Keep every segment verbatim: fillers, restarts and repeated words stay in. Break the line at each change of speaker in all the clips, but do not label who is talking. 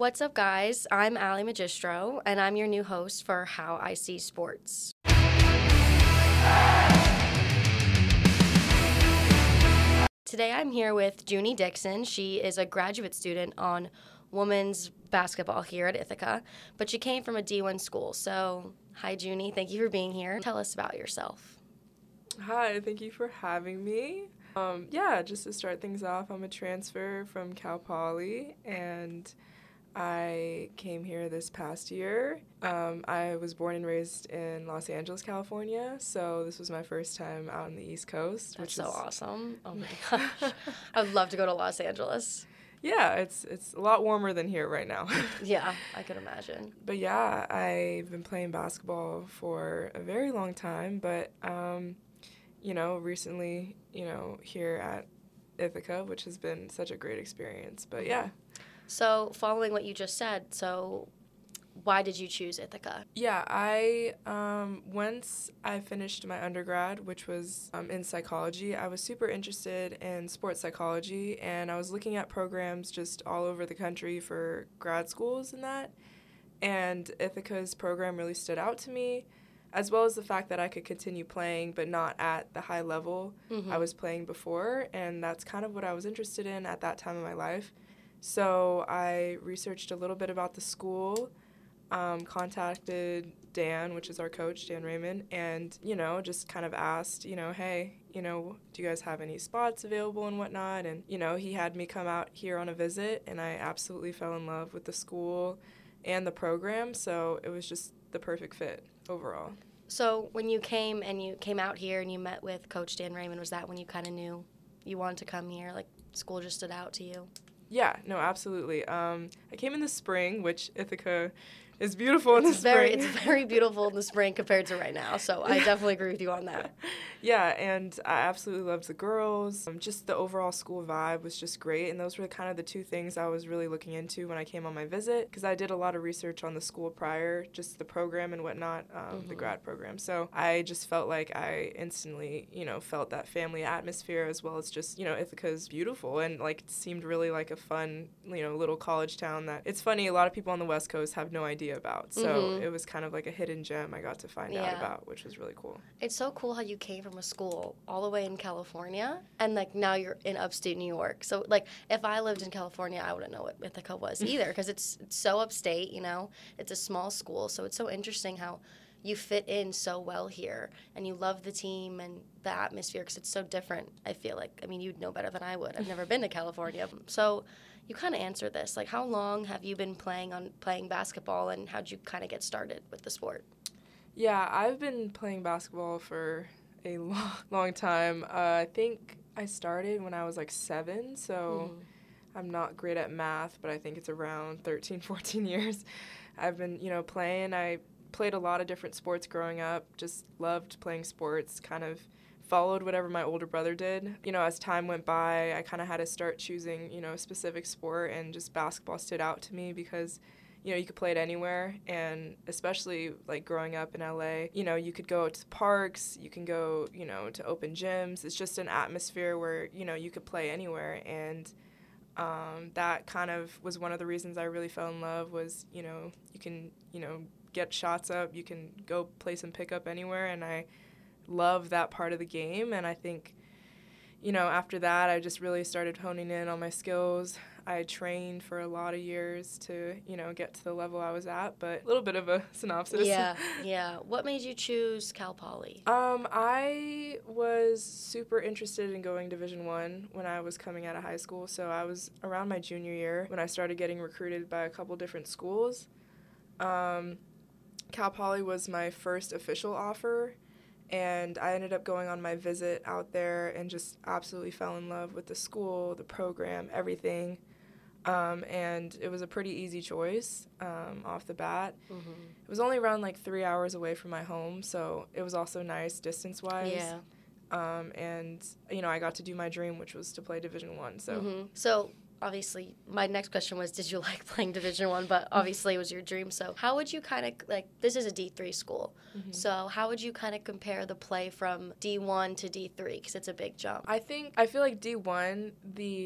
What's up, guys? I'm Allie Magistro, and I'm your new host for How I See Sports. Today I'm here with Junie Dixon. She is a graduate student on women's basketball here at Ithaca, but she came from a D one school. So, hi, Junie. Thank you for being here. Tell us about yourself.
Hi, thank you for having me. Um, yeah, just to start things off, I'm a transfer from Cal Poly, and I came here this past year. Um, I was born and raised in Los Angeles, California, so this was my first time out on the East Coast.
That's
which
so
is
awesome. Oh my gosh. I would love to go to Los Angeles.
Yeah, it's it's a lot warmer than here right now.
Yeah, I could imagine.
But yeah, I've been playing basketball for a very long time, but um, you know, recently, you know, here at Ithaca, which has been such a great experience. But yeah.
So, following what you just said, so why did you choose Ithaca?
Yeah, I, um, once I finished my undergrad, which was um, in psychology, I was super interested in sports psychology, and I was looking at programs just all over the country for grad schools and that, and Ithaca's program really stood out to me, as well as the fact that I could continue playing, but not at the high level mm-hmm. I was playing before, and that's kind of what I was interested in at that time in my life. So I researched a little bit about the school, um, contacted Dan, which is our coach, Dan Raymond, and, you know, just kind of asked, you know, hey, you know, do you guys have any spots available and whatnot? And, you know, he had me come out here on a visit, and I absolutely fell in love with the school and the program, so it was just the perfect fit overall.
So when you came and you came out here and you met with Coach Dan Raymond, was that when you kind of knew you wanted to come here? Like, school just stood out to you?
Yeah, no, absolutely. Um, I came in the spring, which Ithaca is beautiful in
it's
the
very,
spring.
It's very beautiful in the spring compared to right now, so I definitely agree with you on that.
Yeah, and I absolutely loved the girls. Um, just the overall school vibe was just great, and those were kind of the two things I was really looking into when I came on my visit, because I did a lot of research on the school prior, just the program and whatnot, um, mm-hmm. the grad program. So I just felt like I instantly, you know, felt that family atmosphere, as well as just, you know, Ithaca's beautiful, and, like, it seemed really like a fun, you know, little college town that, it's funny, a lot of people on the West Coast have no idea about. So mm-hmm. it was kind of like a hidden gem I got to find yeah. out about, which was really cool.
It's so cool how you came from a school all the way in California, and, like, now you're in upstate New York. So, like, if I lived in California, I wouldn't know what Ithaca was either, because it's, it's so upstate, you know. It's a small school, so it's so interesting how you fit in so well here, and you love the team and the atmosphere, because it's so different, I feel like. I mean, you'd know better than I would. I've never been to California. So you kind of answered this. Like, how long have you been playing on playing basketball, and how'd you kind of get started with the sport?
Yeah, I've been playing basketball for a long, long time. Uh, I think I started when I was, like, seven, so mm-hmm. I'm not great at math, but I think it's around thirteen, fourteen years. I've been, you know, playing. I played a lot of different sports growing up, just loved playing sports, kind of followed whatever my older brother did. You know, as time went by, I kind of had to start choosing, you know, a specific sport, and just basketball stood out to me because, you know, you could play it anywhere, and especially, like, growing up in L A, you know, you could go to parks, you can go, you know, to open gyms. It's just an atmosphere where, you know, you could play anywhere, and um, that kind of was one of the reasons I really fell in love was, you know, you can, you know, get shots up, you can go play some pickup anywhere, and I love that part of the game. And I think, you know, after that, I just really started honing in on my skills. I trained for a lot of years to, you know, get to the level I was at, but a little bit of a synopsis.
Yeah, yeah. What made you choose Cal Poly?
Um, I was super interested in going Division One when I was coming out of high school, so I was around my junior year when I started getting recruited by a couple different schools. Um, Cal Poly was my first official offer, and I ended up going on my visit out there and just absolutely fell in love with the school, the program, everything. Um, and it was a pretty easy choice um, off the bat. Mm-hmm. It was only around like three hours away from my home, so it was also nice distance-wise.
Yeah.
Um, and, you know, I got to do my dream, which was to play Division One. So.
Mm-hmm. So obviously, my next question was, did you like playing Division One? But obviously, it was your dream. So how would you kind of, like, this is a D three school. Mm-hmm. So how would you kind of compare the play from D one to D three? Because it's a big jump.
I think, I feel like D one, the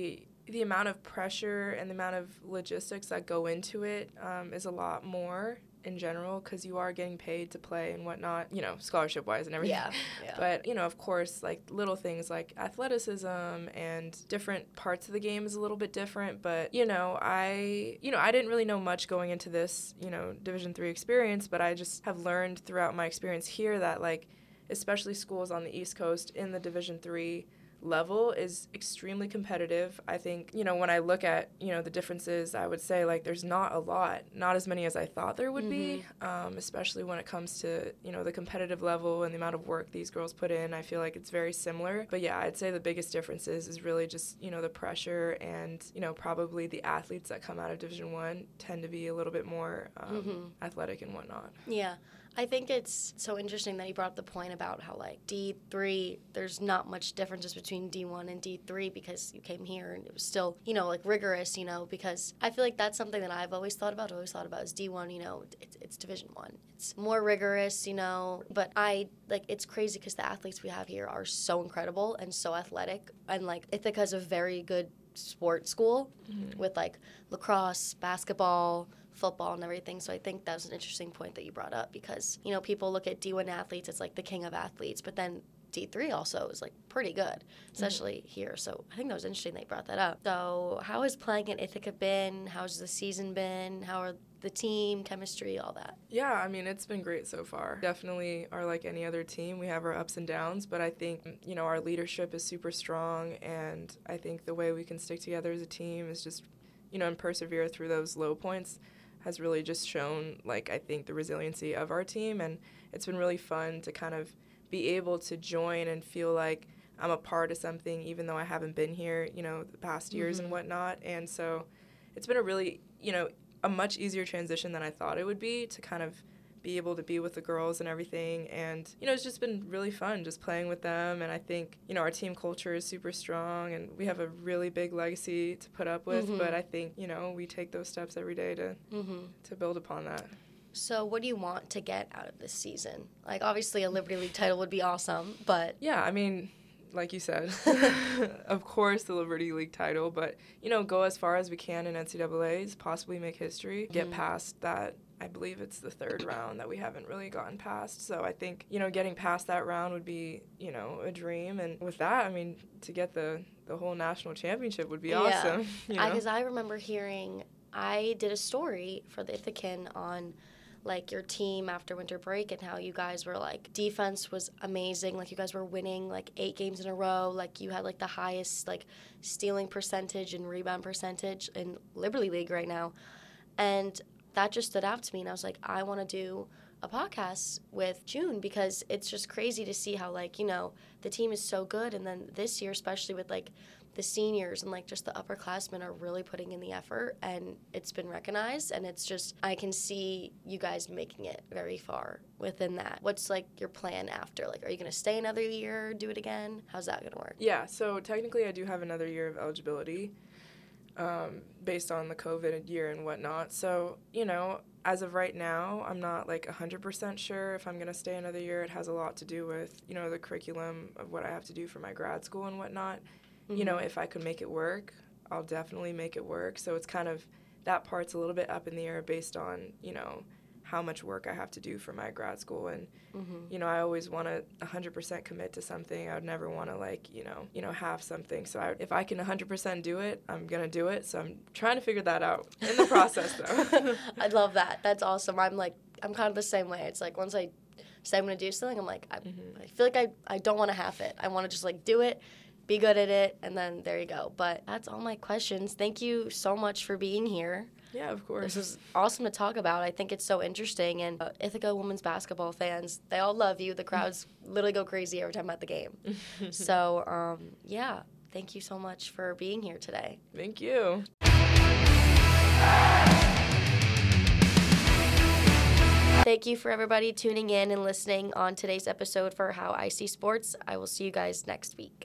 the amount of pressure and the amount of logistics that go into it um, is a lot more in general, because you are getting paid to play and whatnot, you know, scholarship-wise and everything.
Yeah, yeah.
But, you know, of course, like, little things like athleticism and different parts of the game is a little bit different. But, you know, I, you know, I didn't really know much going into this, you know, Division three experience, but I just have learned throughout my experience here that, like, especially schools on the East Coast in the Division three level is extremely competitive. I think, you know, when I look at, you know, the differences, I would say, like, there's not a lot, not as many as I thought there would mm-hmm. be, um, especially when it comes to, you know, the competitive level and the amount of work these girls put in. I feel like it's very similar. But yeah, I'd say the biggest differences is really just, you know, the pressure and, you know, probably the athletes that come out of Division One tend to be a little bit more um, mm-hmm. athletic and whatnot.
Yeah. I think it's so interesting that you brought up the point about how, like, D three, there's not much differences between D one and D three because you came here and it was still, you know, like, rigorous, you know, because I feel like that's something that I've always thought about, always thought about is D one, you know, it's, it's Division one. It's more rigorous, you know, but I, like, it's crazy because the athletes we have here are so incredible and so athletic, and, like, Ithaca's a very good sports school mm-hmm. with, like, lacrosse, basketball, football and everything. So I think that was an interesting point that you brought up because, you know, people look at D one athletes as like the king of athletes, but then D three also is like pretty good, especially mm-hmm. here. So I think that was interesting that you brought that up. So how has playing at Ithaca been? How's the season been? How are the team, chemistry, all that?
Yeah, I mean, it's been great so far. Definitely are like any other team. We have our ups and downs, but I think, you know, our leadership is super strong, and I think the way we can stick together as a team is just, you know, and persevere through those low points has really just shown, like, I think the resiliency of our team, and it's been really fun to kind of be able to join and feel like I'm a part of something even though I haven't been here, you know, the past years mm-hmm. and whatnot. And so it's been a really, you know, a much easier transition than I thought it would be to kind of be able to be with the girls and everything. And, you know, it's just been really fun just playing with them. And I think, you know, our team culture is super strong and we have a really big legacy to put up with. Mm-hmm. But I think, you know, we take those steps every day to mm-hmm. to build upon that.
So what do you want to get out of this season? Like, obviously a Liberty League title would be awesome, but...
Yeah, I mean, like you said, of course the Liberty League title, but, you know, go as far as we can in N C double A's, possibly make history, get mm-hmm. past that. I believe it's the third round that we haven't really gotten past. So I think, you know, getting past that round would be, you know, a dream. And with that, I mean, to get the, the whole national championship would be
yeah.
awesome.
Because you know? I, I remember hearing, I did a story for the Ithacan on, like, your team after winter break and how you guys were, like, defense was amazing. Like, you guys were winning, like, eight games in a row. Like, you had, like, the highest, like, stealing percentage and rebound percentage in Liberty League right now. And that just stood out to me, and I was like, I want to do a podcast with June because it's just crazy to see how, like, you know, the team is so good, and then this year, especially with, like, the seniors and, like, just the upperclassmen are really putting in the effort, and it's been recognized, and it's just, I can see you guys making it very far within that. What's, like, your plan after? Like, are you going to stay another year, do it again? How's that going to work?
Yeah, so technically I do have another year of eligibility. Um, based on the COVID year and whatnot. So, you know, as of right now, I'm not, like, one hundred percent sure if I'm going to stay another year. It has a lot to do with, you know, the curriculum of what I have to do for my grad school and whatnot. Mm-hmm. You know, if I could make it work, I'll definitely make it work. So it's kind of, that part's a little bit up in the air based on, you know, how much work I have to do for my grad school. And, mm-hmm. you know, I always want to one hundred percent commit to something. I would never want to, like, you know, you know, have something. So I, if I can one hundred percent do it, I'm going to do it. So I'm trying to figure that out in the process, though.
I love that. That's awesome. I'm, like, I'm kind of the same way. It's like once I say I'm going to do something, I'm like, I, mm-hmm. I feel like I, I don't want to half it. I want to just, like, do it, be good at it, and then there you go. But that's all my questions. Thank you so much for being here.
Yeah, of course.
This is awesome to talk about. I think it's so interesting. And uh, Ithaca women's basketball fans, they all love you. The crowds literally go crazy every time I'm at the game. So, um, yeah, thank you so much for being here today.
Thank you.
Thank you for everybody tuning in and listening on today's episode for How I See Sports. I will see you guys next week.